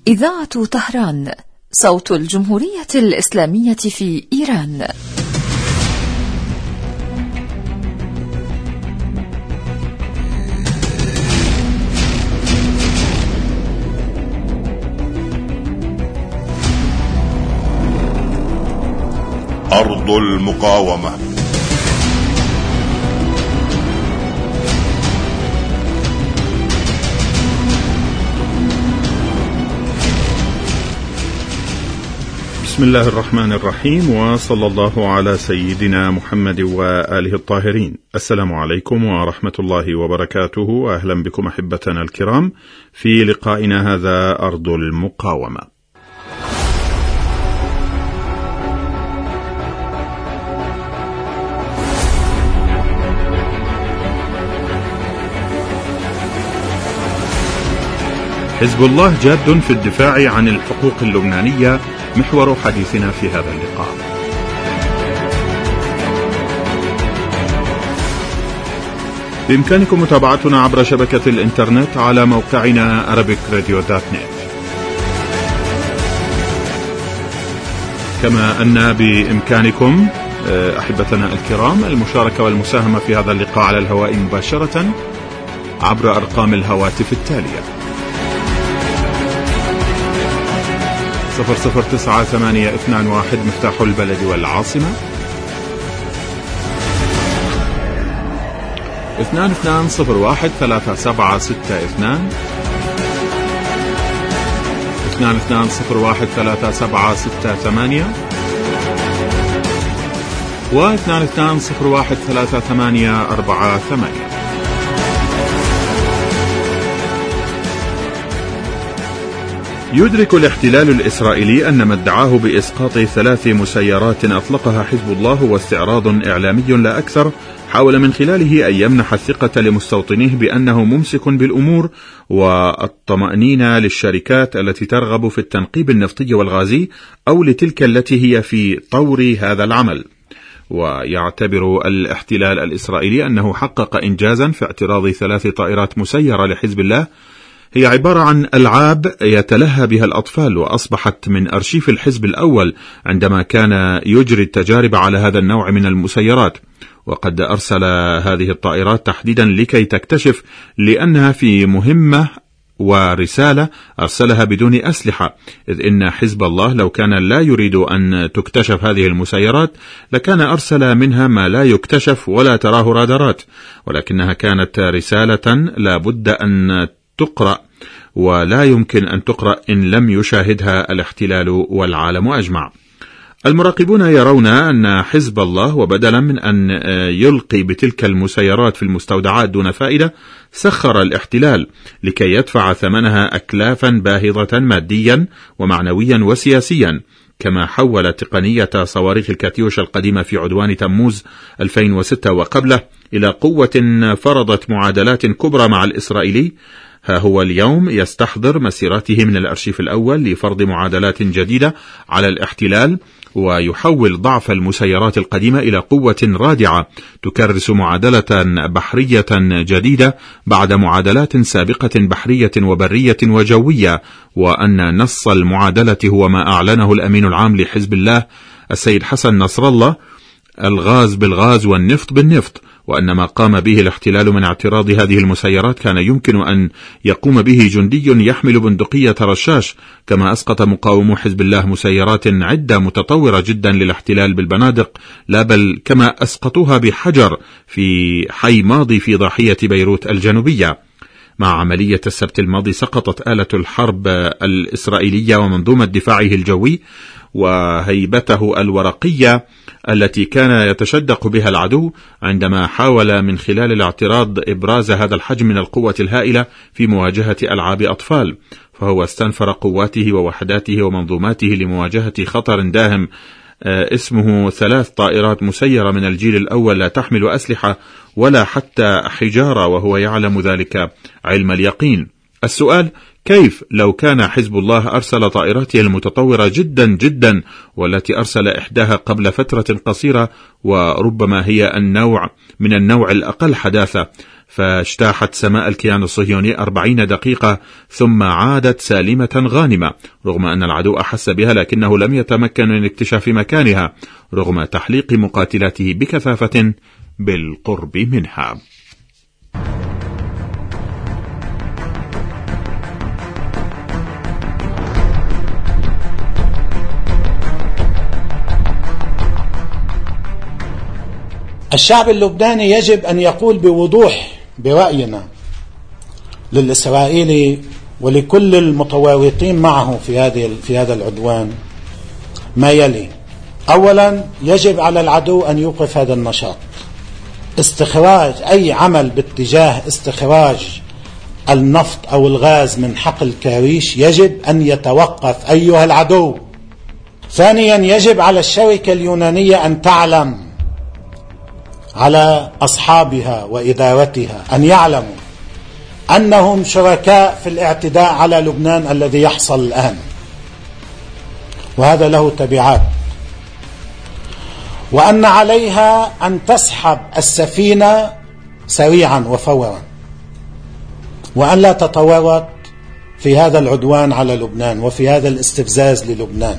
إذاعة طهران، صوت الجمهورية الإسلامية في إيران. أرض المقاومة. بسم الله الرحمن الرحيم، وصلى الله على سيدنا محمد وآله الطاهرين. السلام عليكم ورحمة الله وبركاته. أهلا بكم أحبتنا الكرام في لقائنا هذا أرض المقاومة. حزب الله جاد في الدفاع عن الحقوق اللبنانية، محور حديثنا في هذا اللقاء. بإمكانكم متابعتنا عبر شبكة الإنترنت على موقعنا arabicradio.net، كما أن بإمكانكم أحبتنا الكرام المشاركة والمساهمة في هذا اللقاء على الهواء مباشرة عبر أرقام الهواتف التالية: 00981 مفتاح البلد والعاصمة، 22013762 22013768 و 22013848. يدرك الاحتلال الإسرائيلي أن ما ادعاه بإسقاط 3 مسيرات أطلقها حزب الله هو استعراض إعلامي لا أكثر، حاول من خلاله أن يمنح الثقة لمستوطنيه بأنه ممسك بالأمور والطمأنينة للشركات التي ترغب في التنقيب النفطي والغازي أو لتلك التي هي في طور هذا العمل. ويعتبر الاحتلال الإسرائيلي أنه حقق إنجازا في اعتراض 3 طائرات مسيرة لحزب الله، هي عبارة عن ألعاب يتلهى بها الأطفال، وأصبحت من أرشيف الحزب الأول عندما كان يجري التجارب على هذا النوع من المسيرات. وقد أرسل هذه الطائرات تحديدا لكي تكتشف، لأنها في مهمة ورسالة أرسلها بدون أسلحة، إذ إن حزب الله لو كان لا يريد أن تكتشف هذه المسيرات لكان أرسل منها ما لا يكتشف ولا تراه رادارات، ولكنها كانت رسالة لا بد أن تقرأ، ولا يمكن أن تقرأ إن لم يشاهدها الاحتلال والعالم أجمع. المراقبون يرون أن حزب الله، وبدلا من أن يلقي بتلك المسيرات في المستودعات دون فائدة، سخر الاحتلال لكي يدفع ثمنها أكلافا باهظة ماديا ومعنويا وسياسيا، كما حول تقنية صواريخ الكاتيوش القديمة في عدوان تموز 2006 وقبله إلى قوة فرضت معادلات كبرى مع الإسرائيلي. ها هو اليوم يستحضر مسيراته من الأرشيف الأول لفرض معادلات جديدة على الاحتلال، ويحول ضعف المسيرات القديمة إلى قوة رادعة تكرس معادلة بحرية جديدة بعد معادلات سابقة بحرية وبرية وجوية، وأن نص المعادلة هو ما أعلنه الأمين العام لحزب الله السيد حسن نصر الله: الغاز بالغاز والنفط بالنفط، وأن ما قام به الاحتلال من اعتراض هذه المسيرات كان يمكن أن يقوم به جندي يحمل بندقية رشاش، كما أسقط مقاومو حزب الله مسيرات عدة متطورة جدا للاحتلال بالبنادق، لا بل كما أسقطوها بحجر في حي ماضي في ضاحية بيروت الجنوبية. مع عملية السبت الماضي سقطت آلة الحرب الإسرائيلية ومنظومة دفاعه الجوي وهيبته الورقية التي كان يتشدق بها العدو عندما حاول من خلال الاعتراض إبراز هذا الحجم من القوة الهائلة في مواجهة ألعاب أطفال، فهو استنفر قواته ووحداته ومنظوماته لمواجهة خطر داهم اسمه 3 طائرات مسيرة من الجيل الأول لا تحمل أسلحة ولا حتى حجارة، وهو يعلم ذلك علم اليقين. السؤال: كيف لو كان حزب الله أرسل طائراته المتطورة جدا جدا، والتي أرسل إحداها قبل فترة قصيرة وربما هي من النوع الأقل حداثة، فاجتاحت سماء الكيان الصهيوني 40 دقيقة ثم عادت سالمة غانمة، رغم أن العدو أحس بها لكنه لم يتمكن من اكتشاف مكانها رغم تحليق مقاتلاته بكثافة بالقرب منها. الشعب اللبناني يجب أن يقول بوضوح برأينا للإسرائيلي ولكل المتواطئين معه في هذا العدوان ما يلي: أولا، يجب على العدو أن يوقف هذا النشاط. استخراج أي عمل باتجاه استخراج النفط أو الغاز من حقل كاريش يجب أن يتوقف أيها العدو. ثانيا، يجب على الشركة اليونانية أن تعلم، على أصحابها وإدارتها أن يعلموا أنهم شركاء في الاعتداء على لبنان الذي يحصل الآن، وهذا له تبعات، وأن عليها أن تسحب السفينة سريعا وفورا، وأن لا تتورط في هذا العدوان على لبنان وفي هذا الاستفزاز للبنان.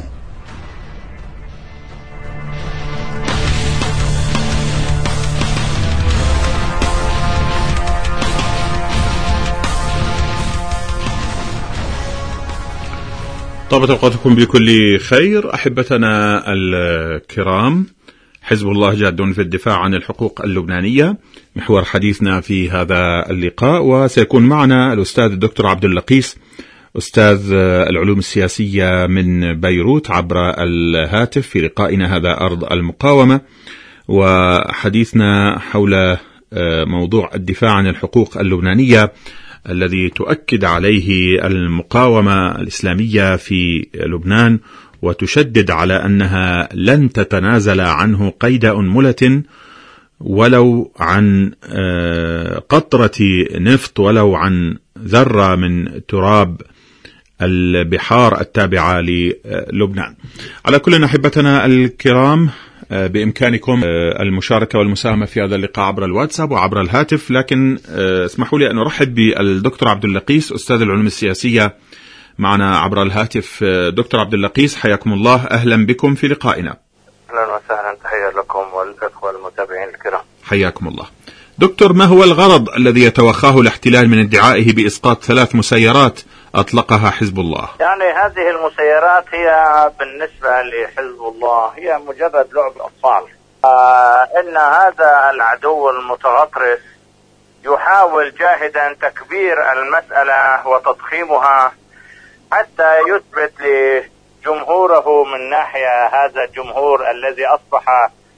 طابت أوقاتكم بكل خير أحبتنا الكرام. حزب الله جاد في الدفاع عن الحقوق اللبنانية محور حديثنا في هذا اللقاء، وسيكون معنا الأستاذ الدكتور عبد اللقيس أستاذ العلوم السياسية من بيروت عبر الهاتف في لقائنا هذا أرض المقاومة، وحديثنا حول موضوع الدفاع عن الحقوق اللبنانية الذي تؤكد عليه المقاومة الإسلامية في لبنان، وتشدد على أنها لن تتنازل عنه قيد أنملة ولو عن قطرة نفط ولو عن ذرة من تراب البحار التابعة للبنان. على كل أحبتنا الكرام، بإمكانكم المشاركة والمساهمة في هذا اللقاء عبر الواتساب وعبر الهاتف، لكن اسمحوا لي أن أرحب بالدكتور عبد اللقيس أستاذ العلوم السياسية معنا عبر الهاتف. دكتور عبد اللقيس حياكم الله، أهلا بكم في لقائنا. أهلا وسهلا، تحية لكم والإخوة المتابعين الكرام. حياكم الله. دكتور، ما هو الغرض الذي يتوخاه الاحتلال من ادعائه بإسقاط 3 مسيرات أطلقها حزب الله؟ يعني هذه المسيرات هي بالنسبة لحزب الله هي مجرد لعب أطفال. إن هذا العدو المتغطرس يحاول جاهدا تكبير المسألة وتضخيمها حتى يثبت لجمهوره من ناحية هذا الجمهور الذي أصبح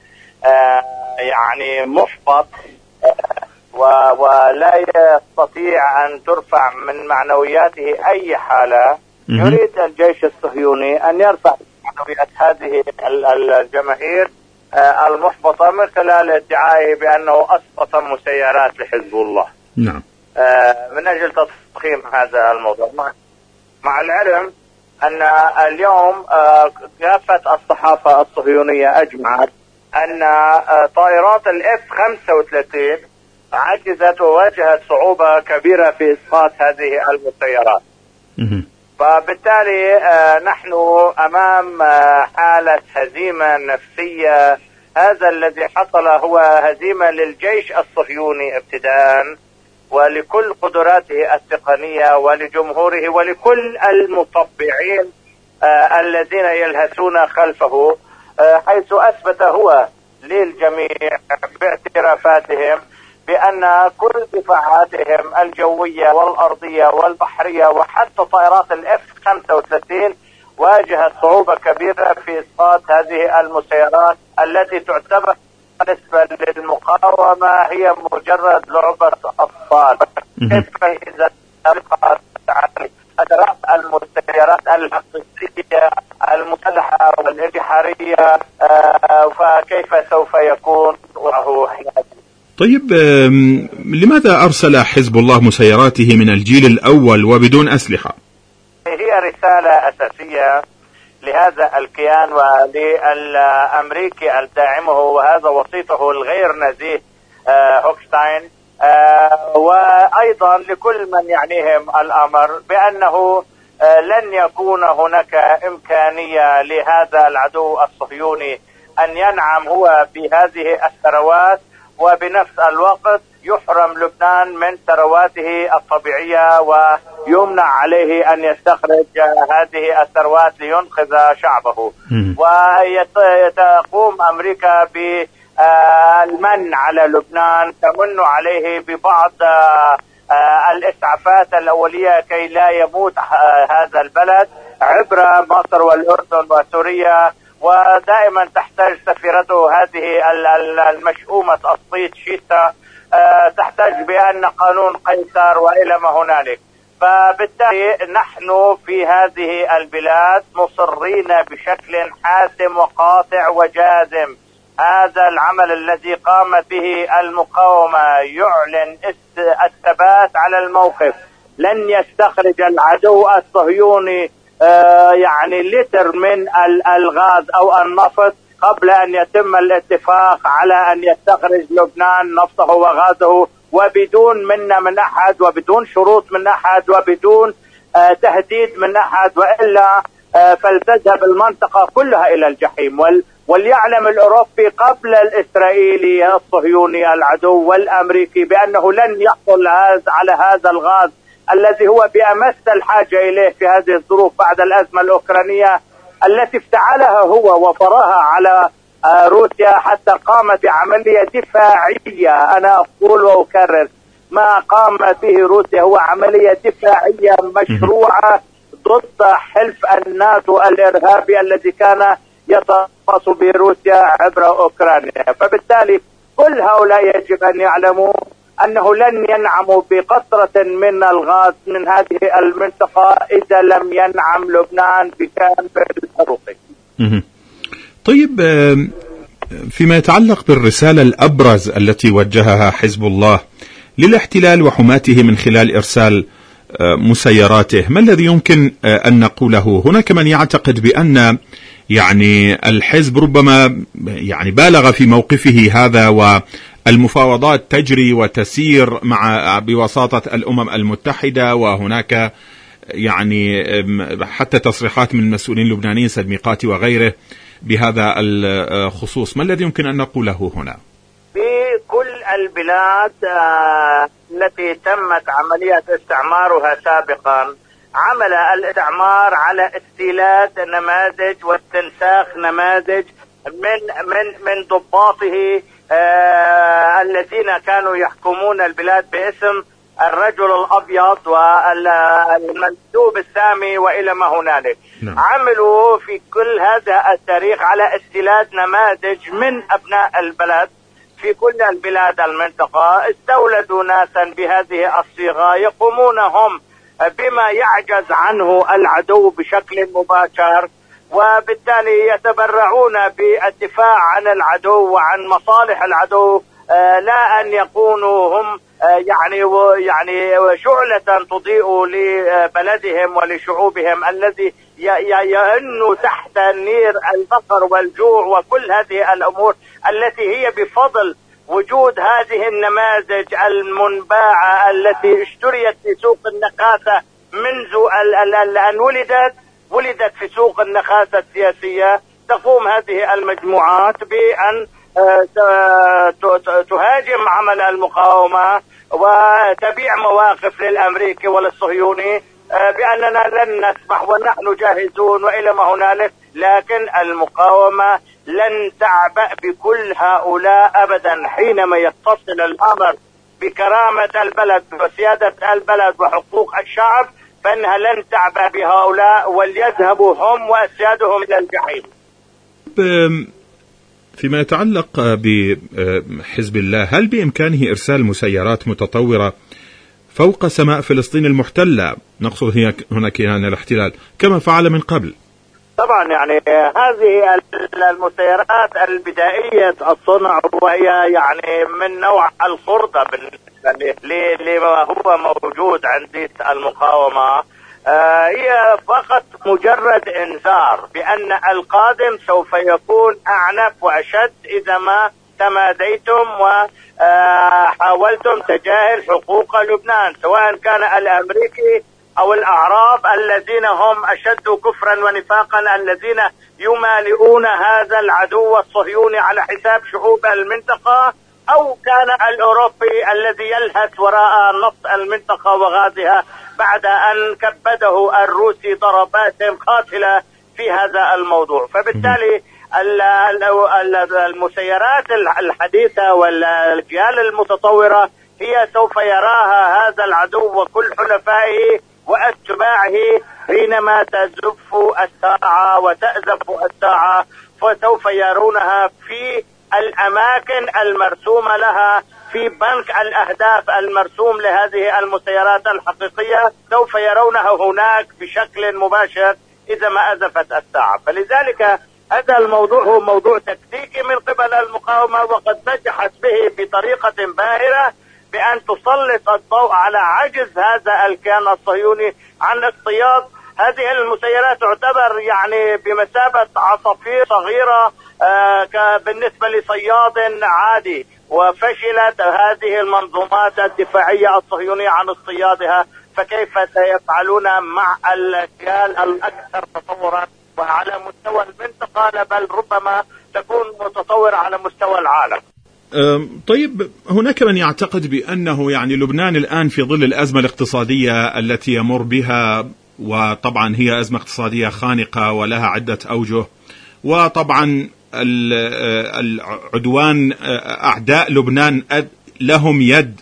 يعني محبط ولا يستطيع أن ترفع من معنوياته أي حالة. يريد الجيش الصهيوني أن يرفع معنويات هذه الجماهير المحبطة من خلال ادعائه بأنه أسقط مسيرات لحزب الله. نعم. من أجل تضخيم هذا الموضوع، مع العلم أن اليوم كافة الصحافة الصهيونية أجمعت أن طائرات الF-35 عجزت وواجهت صعوبة كبيرة في إسقاط هذه المسيرات. فبالتالي نحن أمام حالة هزيمة نفسية. هذا الذي حصل هو هزيمة للجيش الصهيوني ابتداء، ولكل قدراته التقنية ولجمهوره ولكل المطبعين الذين يلهثون خلفه، حيث أثبت هو للجميع باعترافاتهم بأن كل دفاعاتهم الجوية والأرضية والبحرية وحتى طائرات الF-35 واجهت صعوبة كبيرة في إسقاط هذه المسيرات التي تعتبر بالنسبة للمقاومة هي مجرد لعبة أطفال. كيف إذا ألقت أدراك المسيرات الحقيقية المسلحة والانتحارية فكيف سوف يكون وهو طيب، لماذا أرسل حزب الله مسيراته من الجيل الأول وبدون أسلحة؟ هي رسالة أساسية لهذا الكيان وللأمريكي الداعمه وهذا وسيطه الغير نزيه هوكشتاين، وأيضا لكل من يعنيهم الأمر بأنه لن يكون هناك إمكانية لهذا العدو الصهيوني أن ينعم هو بهذه الثروات وبنفس الوقت يحرم لبنان من ثرواته الطبيعية ويمنع عليه أن يستخرج هذه الثروات لينقذ شعبه. وتقوم أمريكا بالمن على لبنان، تمن عليه ببعض الإسعافات الأولية كي لا يموت هذا البلد عبر مصر والأردن وسوريا. ودائما تحتاج سفيرته هذه المشؤومة الصيت شيتا تحتاج بأن قانون قيصر وإلى ما هنالك. فبالتالي نحن في هذه البلاد مصرين بشكل حاسم وقاطع وجازم. هذا العمل الذي قامت به المقاومة يعلن الثبات على الموقف. لن يستخرج العدو الصهيوني يعني لتر من الغاز أو النفط قبل أن يتم الاتفاق على أن يستخرج لبنان نفطه وغازه، وبدون منا من أحد وبدون شروط من أحد وبدون تهديد من أحد، وإلا فلتذهب المنطقة كلها إلى الجحيم. وليعلم الأوروبي قبل الإسرائيلي الصهيوني العدو والأمريكي بأنه لن يحصل على هذا الغاز الذي هو بأمس الحاجة إليه في هذه الظروف بعد الأزمة الأوكرانية التي افتعلها هو وفرها على روسيا حتى قام بعملية دفاعية. أنا أقول وأكرر، ما قام به روسيا هو عملية دفاعية مشروعة ضد حلف الناتو الإرهابي الذي كان يترأس بروسيا عبر أوكرانيا. فبالتالي كل هؤلاء يجب أن يعلموا أنه لن ينعموا بقطرة من الغاز من هذه المنطقة إذا لم ينعم لبنان بكامل حقوقه. طيب، فيما يتعلق بالرسالة الأبرز التي وجهها حزب الله للاحتلال وحماته من خلال إرسال مسيراته، ما الذي يمكن أن نقوله؟ هناك من يعتقد بأن يعني الحزب ربما يعني بالغ في موقفه هذا، والمفاوضات تجري وتسير بوساطة الأمم المتحدة، وهناك يعني حتى تصريحات من مسؤولين لبنانيين سيد ميقاتي وغيره بهذا الخصوص. ما الذي يمكن أن نقوله هنا؟ في كل البلاد التي تمت عملية استعمارها سابقا، عمل الاستعمار على استيلاد نماذج واستنساخ نماذج من ضباطه الذين كانوا يحكمون البلاد باسم الرجل الأبيض والمندوب السامي وإلى ما هنالك. عملوا في كل هذا التاريخ على استيلاد نماذج من أبناء البلد في كل البلاد المنطقة. استولدوا ناسا بهذه الصيغة يقومون هم بما يعجز عنه العدو بشكل مباشر، وبالتالي يتبرعون بالدفاع عن العدو وعن مصالح العدو، لا أن يكونوا هم يعني شعلة تضيء لبلدهم ولشعوبهم الذي يئن تحت نير الفقر والجوع وكل هذه الأمور التي هي بفضل وجود هذه النماذج المنباعة التي اشتريت في سوق النخاسة منذ أن ولدت في سوق النخاسة السياسية. تقوم هذه المجموعات بأن تهاجم عمل المقاومة وتبيع مواقف للأمريكي وللصهيوني بأننا لن نسمح ونحن جاهزون وإلى ما هنالك. لكن المقاومة لن تعبأ بكل هؤلاء أبدا. حينما يتصل الأمر بكرامة البلد وسيادة البلد وحقوق الشعب فإنها لن تعبأ بهؤلاء، وليذهبوا هم وأسيادهم إلى الجحيم. فيما يتعلق بحزب الله، هل بإمكانه إرسال مسيرات متطورة فوق سماء فلسطين المحتلة، نقصد هنا كيان الاحتلال، كما فعل من قبل؟ طبعا يعني هذه المسيرات البدائية الصنع وهي يعني من نوع الخردة لما هو موجود عند المقاومة، هي فقط مجرد انذار بأن القادم سوف يكون أعنف وأشد إذا ما تماديتم وحاولتم تجاهل حقوق لبنان، سواء كان الأمريكي أو الأعراب الذين هم أشد كفرا ونفاقا، الذين يمالئون هذا العدو الصهيوني على حساب شعوب المنطقة، أو كان الأوروبي الذي يلهث وراء نص المنطقة وغازها بعد أن كبده الروسي ضربات قاتلة في هذا الموضوع. فبالتالي المسيرات الحديثة والأجيال المتطورة هي سوف يراها هذا العدو وكل حلفائه وأتباعه حينما تزف الساعة وتأزف الساعة، فسوف يرونها في الأماكن المرسومة لها، في بنك الأهداف المرسوم لهذه المسيرات الحقيقية، سوف يرونها هناك بشكل مباشر إذا ما أزفت الساعة. فلذلك هذا الموضوع هو موضوع تكتيكي من قبل المقاومة، وقد نجحت به بطريقة باهرة بأن تسلط الضوء على عجز هذا الكيان الصهيوني عن اصطياد هذه المسيرات. تعتبر يعني بمثابة عصافير صغيرة بالنسبة لصياد عادي، وفشلت هذه المنظومات الدفاعية الصهيونية عن اصطيادها، فكيف سيفعلون مع الكيان الأكثر تطورا وعلى مستوى المنطقة، بل ربما تكون متطورة على مستوى العالم. طيب، هناك من يعتقد بأنه يعني لبنان الآن في ظل الأزمة الاقتصادية التي يمر بها، وطبعا هي أزمة اقتصادية خانقة ولها عدة أوجه، وطبعا العدوان أعداء لبنان لهم يد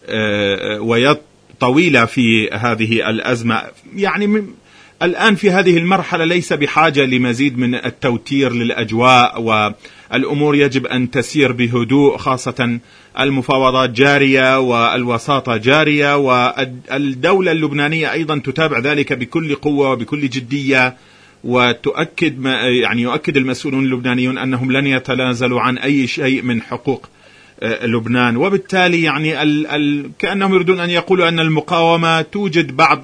ويد طويلة في هذه الأزمة، يعني الآن في هذه المرحلة ليس بحاجة لمزيد من التوتير للأجواء، والأمور يجب أن تسير بهدوء، خاصة المفاوضات جارية والوساطة جارية، والدولة اللبنانية أيضا تتابع ذلك بكل قوة وبكل جدية، وتؤكد يؤكد المسؤولون اللبنانيون أنهم لن يتنازلوا عن أي شيء من حقوق لبنان. وبالتالي يعني كأنهم يريدون أن يقولوا أن المقاومة توجد بعض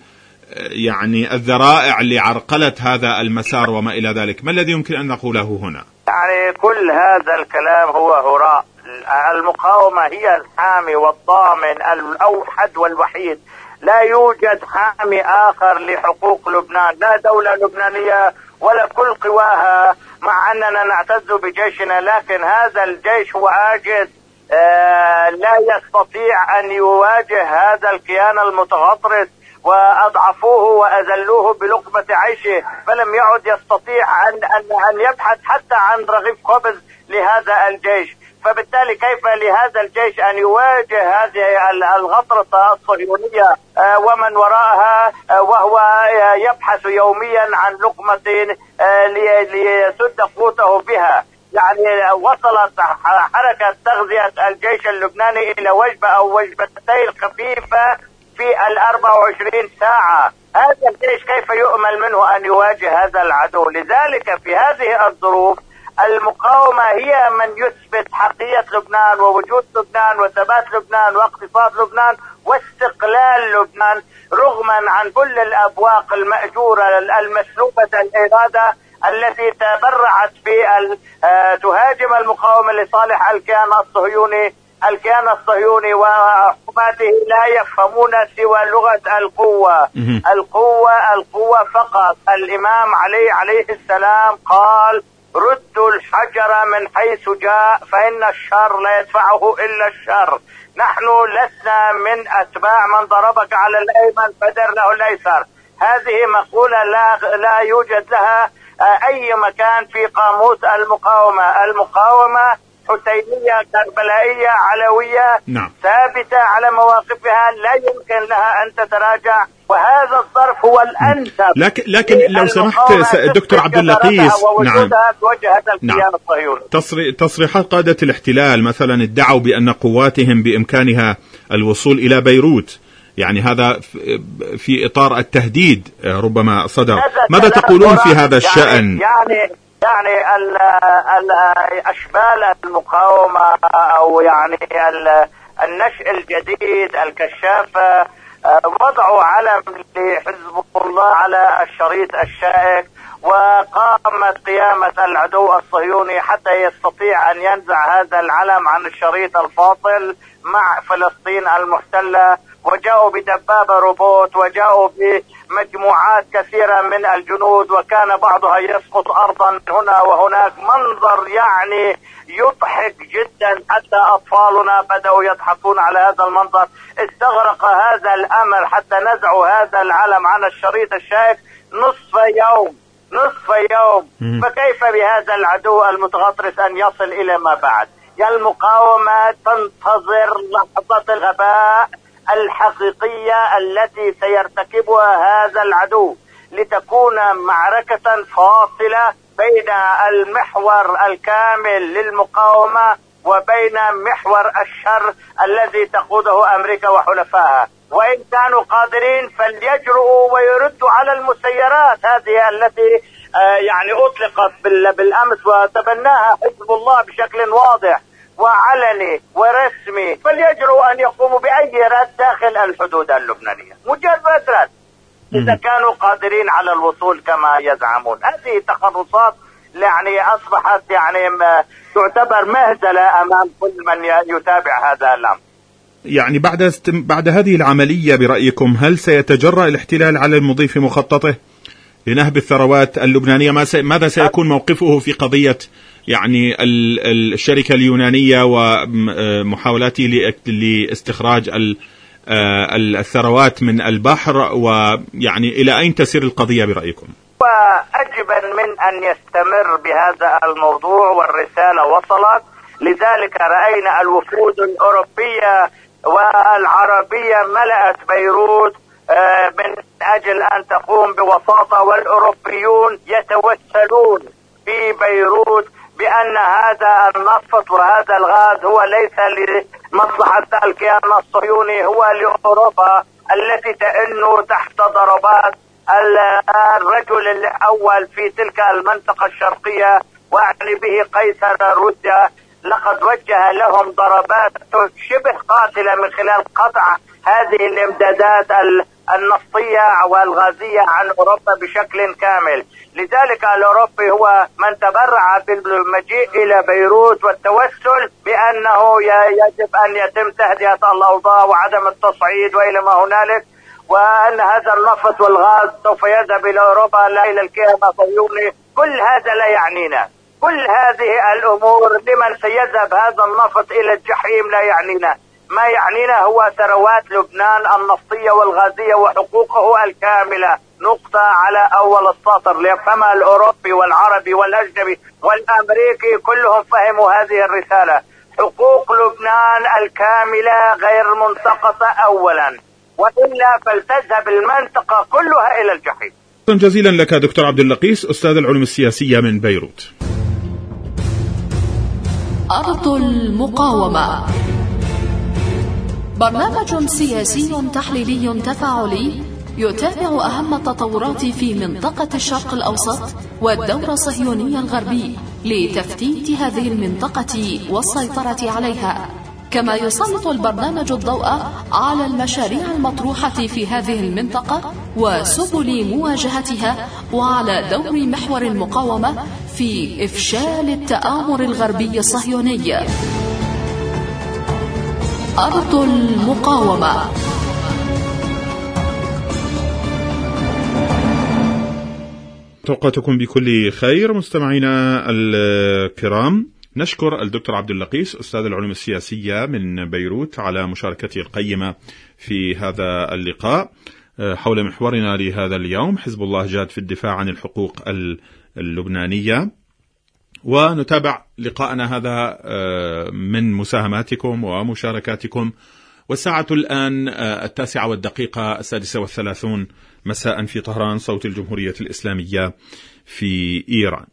يعني الذرائع لعرقلة هذا المسار وما إلى ذلك. ما الذي يمكن أن نقوله هنا؟ يعني كل هذا الكلام هو هراء. المقاومة هي الحامي والضامن الأوحد والوحيد، لا يوجد حامي آخر لحقوق لبنان، لا دولة لبنانية ولا كل قواها، مع أننا نعتز بجيشنا، لكن هذا الجيش هو عاجز، لا يستطيع أن يواجه هذا الكيان المتغطرس، وأضعفوه وأذلوه بلقمة عيشه، فلم يعد يستطيع أن يبحث حتى عن رغيف خبز لهذا الجيش. فبالتالي كيف لهذا الجيش أن يواجه هذه الغطرسة الصهيونية ومن وراءها، وهو يبحث يوميا عن لقمة ليسد قوته بها؟ يعني وصلت حركة تغذية الجيش اللبناني إلى وجبة أو وجبتين خفيفة في 24 ساعة. هذا الجيش كيف يؤمل منه أن يواجه هذا العدو؟ لذلك في هذه الظروف المقاومة هي من يثبت حقية لبنان ووجود لبنان وثبات لبنان واقتصاد لبنان واستقلال لبنان، رغما عن كل الأبواق المأجورة المسلوبة الإرادة التي تبرعت في تهاجم المقاومة لصالح الكيان الصهيوني وحكوماته لا يفهمون سوى لغة القوة فقط. الإمام عليه السلام قال: ردوا الحجر من حيث جاء فإن الشر لا يدفعه إلا الشر. نحن لسنا من أتباع من ضربك على الأيمن فدر له الأيسر. هذه مقولة لا يوجد لها أي مكان في قاموس المقاومة حسينية كربلائية علوية، نعم، ثابتة على مواقفها، لا يمكن لها أن تتراجع، وهذا الظرف هو الأنسب. لكن لو سمحت دكتور عبد اللطيف، نعم، تصريحات قادة الاحتلال مثلا ادعوا بأن قواتهم بإمكانها الوصول إلى بيروت، يعني هذا في إطار التهديد ربما صدر. ماذا تقولون في هذا الشأن؟ يعني أشبال المقاومة أو يعني النشء الجديد الكشافة وضعوا علم لحزب الله على الشريط الشائك، وقامت قيامة العدو الصهيوني حتى يستطيع أن ينزع هذا العلم عن الشريط الفاصل مع فلسطين المحتلة، وجاءوا بدبابة روبوت، وجاءوا بمجموعات كثيرة من الجنود، وكان بعضها يسقط أرضا هنا وهناك. منظر يعني يضحك جدا، حتى أطفالنا بدأوا يضحكون على هذا المنظر. استغرق هذا الأمر حتى نزعوا هذا العلم عن الشريط الشائك نصف يوم. فكيف بهذا العدو المتغطرس أن يصل إلى ما بعد؟ المقاومة تنتظر لحظة الغباء الحقيقية التي سيرتكبها هذا العدو لتكون معركة فاصلة بين المحور الكامل للمقاومة وبين محور الشر الذي تقوده أمريكا وحلفائها. وإن كانوا قادرين فليجرؤوا ويردوا على المسيرات هذه التي يعني أطلقت بالأمس وتبناها حزب الله بشكل واضح وعلني ورسمي. فليجرؤوا أن يقوموا بأي رد داخل الحدود اللبنانية، مجرد رد، إذا كانوا قادرين على الوصول كما يزعمون. هذه تخرصات يعني أصبحت يعني تعتبر مهزلة أمام كل من يتابع هذا الأمر. يعني بعد هذه العملية برأيكم هل سيتجرأ الاحتلال على المضي في مخططه لنهب الثروات اللبنانية؟ ماذا سيكون موقفه في قضية يعني الشركة اليونانية ومحاولاته لاستخراج الثروات من البحر، ويعني إلى أين تسير القضية برأيكم؟ وأجبا من أن يستمر بهذا الموضوع، والرسالة وصلت. لذلك رأينا الوفود الأوروبية والعربية ملأت بيروت من أجل أن تقوم بوساطة، والأوروبيون يتوسلون في بيروت بأن هذا النفط وهذا الغاز هو ليس لمصلحة الكيان الصهيوني، هو لأوروبا التي تئن تحت ضربات الرجل الأول في تلك المنطقة الشرقية، وأعني به قيصر روسيا. لقد وجه لهم ضربات شبه قاتلة من خلال قطع هذه الامدادات النفطية والغازية عن أوروبا بشكل كامل. لذلك الأوروبي هو من تبرع بالمجيء إلى بيروت والتوسل بأنه يجب أن يتم تهدئة الأوضاع وعدم التصعيد وإلى ما هنالك، وأن هذا النفط والغاز سوف يذهب إلى أوروبا لا إلى الكيان الصهيوني. كل هذا لا يعنينا، كل هذه الأمور لمن سيذهب هذا النفط إلى الجحيم لا يعنينا. ما يعنينا هو ثروات لبنان النفطية والغازية وحقوقه الكاملة، نقطة على أول السطر، ليفهمها الأوروبي والعربي والأجنبي والأمريكي، كلهم فهموا هذه الرسالة. حقوق لبنان الكاملة غير منتقصة أولا، وإلا فلتذهب المنطقة كلها إلى الجحيم. شكرا جزيلا لك دكتور عبد اللقيس، أستاذ العلوم السياسية من بيروت. أرض المقاومة، برنامج سياسي تحليلي تفاعلي يتابع أهم التطورات في منطقة الشرق الأوسط والدور الصهيوني الغربي لتفتيت هذه المنطقة والسيطرة عليها، كما يسلط البرنامج الضوء على المشاريع المطروحة في هذه المنطقة وسبل مواجهتها، وعلى دور محور المقاومة في إفشال التآمر الغربي الصهيوني. أرض المقاومة. توقعتكم بكل خير مستمعينا الكرام. نشكر الدكتور عبد اللقيس أستاذ العلوم السياسية من بيروت على مشاركته القيمة في هذا اللقاء حول محورنا لهذا اليوم، حزب الله جاد في الدفاع عن الحقوق اللبنانية. ونتابع لقاءنا هذا من مساهماتكم ومشاركاتكم. والساعة الآن 9:36 مساء في طهران، صوت الجمهورية الإسلامية في إيران.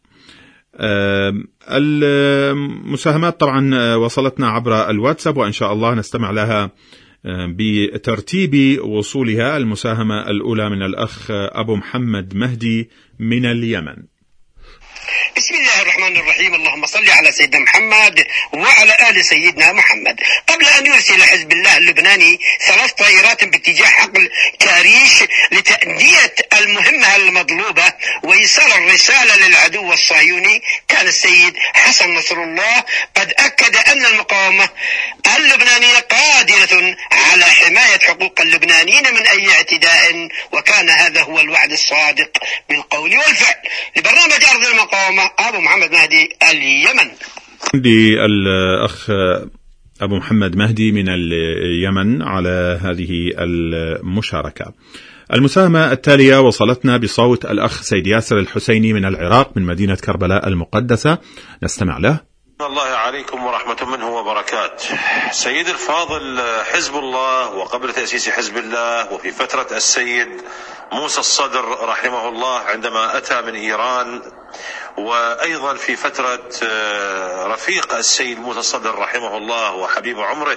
المساهمات طبعا وصلتنا عبر الواتساب، وإن شاء الله نستمع لها بترتيب وصولها. المساهمة الأولى من الأخ أبو محمد مهدي من اليمن. بسم الله الرحمن الرحيم. اللهم صل على سيدنا محمد وعلى آل سيدنا محمد. قبل أن يرسل حزب الله اللبناني 3 طائرات باتجاه حقل كاريش لتأدية المهمة المطلوبة وإيصال الرسالة للعدو الصهيوني، كان السيد حسن نصر الله قد أكد أن المقاومة اللبنانية قادرة على حماية حقوق اللبنانيين من أي اعتداء، وكان هذا هو الوعد الصادق بالقول والفعل. لبرنامج أرض المقاومة، أبو محمد مهدي، اليمن. عندي الأخ أبو محمد مهدي من اليمن على هذه المشاركة. المساهمة التالية وصلتنا بصوت الأخ سيد ياسر الحسيني من العراق من مدينة كربلاء المقدسة، نستمع له. الله عليكم ورحمة منه وبركات. سيد الفاضل، حزب الله وقبل تأسيس حزب الله وفي فترة السيد موسى الصدر رحمه الله عندما أتى من إيران، وأيضا في فترة رفيق السيد موسى الصدر رحمه الله وحبيب عمره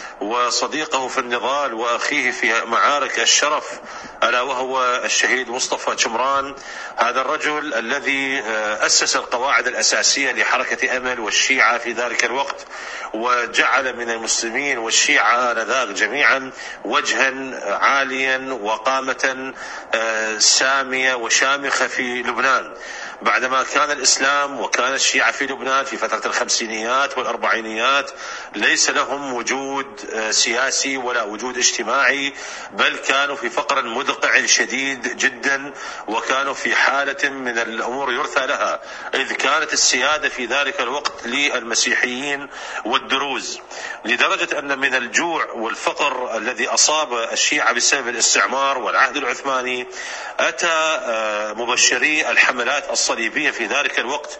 وصديقه في النضال وأخيه في معارك الشرف، ألا وهو الشهيد مصطفى شمران، هذا الرجل الذي أسس القواعد الأساسية لحركة أمل والشيعة في ذلك الوقت، وجعل من المسلمين والشيعة آنذاك جميعا وجها عاليا وقامة سامية وشامخة في لبنان، بعدما كان الإسلام وكان الشيعة في لبنان في فترة الخمسينيات والأربعينيات ليس لهم وجود سياسي ولا وجود اجتماعي، بل كانوا في فقر مدقع شديد جدا، وكانوا في حالة من الأمور يرثى لها، إذ كانت السيادة في ذلك الوقت للمسيحيين والدروز، لدرجة أن من الجوع والفقر الذي أصاب الشيعة بسبب الاستعمار والعهد العثماني أتى مبشري الحملات الصليبية في ذلك الوقت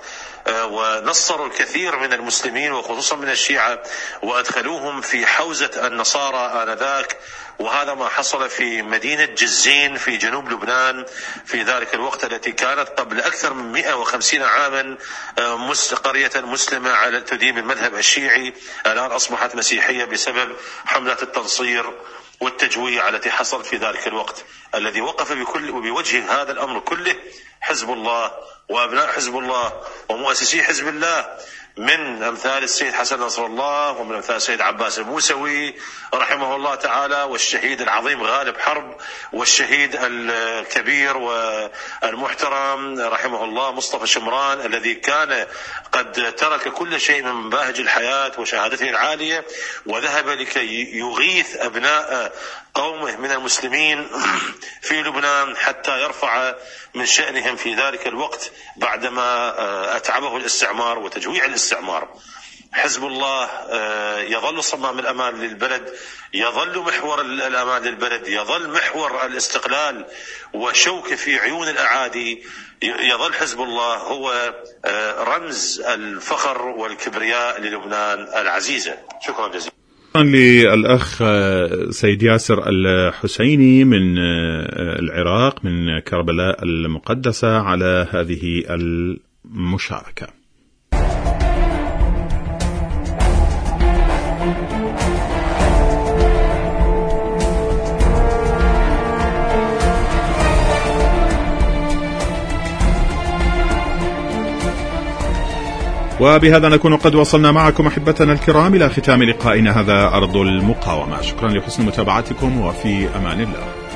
ونصروا الكثير من المسلمين وخصوصا من الشيعة وأدخلوهم في حوزة النصارى آنذاك، وهذا ما حصل في مدينة جزين في جنوب لبنان في ذلك الوقت، التي كانت قبل أكثر من 150 عاما قرية مسلمة على تدين المذهب الشيعي، الآن أصبحت مسيحية بسبب حملات التنصير والتجويع التي حصلت في ذلك الوقت. الذي وقف بوجه هذا الأمر كله حزب الله وأبناء حزب الله ومؤسسي حزب الله، من أمثال السيد حسن نصر الله ومن أمثال السيد عباس الموسوي رحمه الله تعالى، والشهيد العظيم غالب حرب، والشهيد الكبير والمحترم رحمه الله مصطفى شمران، الذي كان قد ترك كل شيء من مباهج الحياة وشهادته العالية وذهب لكي يغيث أبناء قومه من المسلمين في لبنان حتى يرفع من شأنهم في ذلك الوقت بعدما أتعبه الاستعمار وتجويع الاستعمار. حزب الله يظل صمام الأمان للبلد، يظل محور الأمان للبلد، يظل محور الاستقلال وشوكة في عيون الأعادي، يظل حزب الله هو رمز الفخر والكبرياء للبنان العزيزة. شكرا جزيلا. للأخ سيد ياسر الحسيني من العراق من كربلاء المقدسة على هذه المشاركة. وبهذا نكون قد وصلنا معكم أحبتنا الكرام إلى ختام لقائنا هذا أرض المقاومة. شكرا لحسن متابعتكم وفي أمان الله.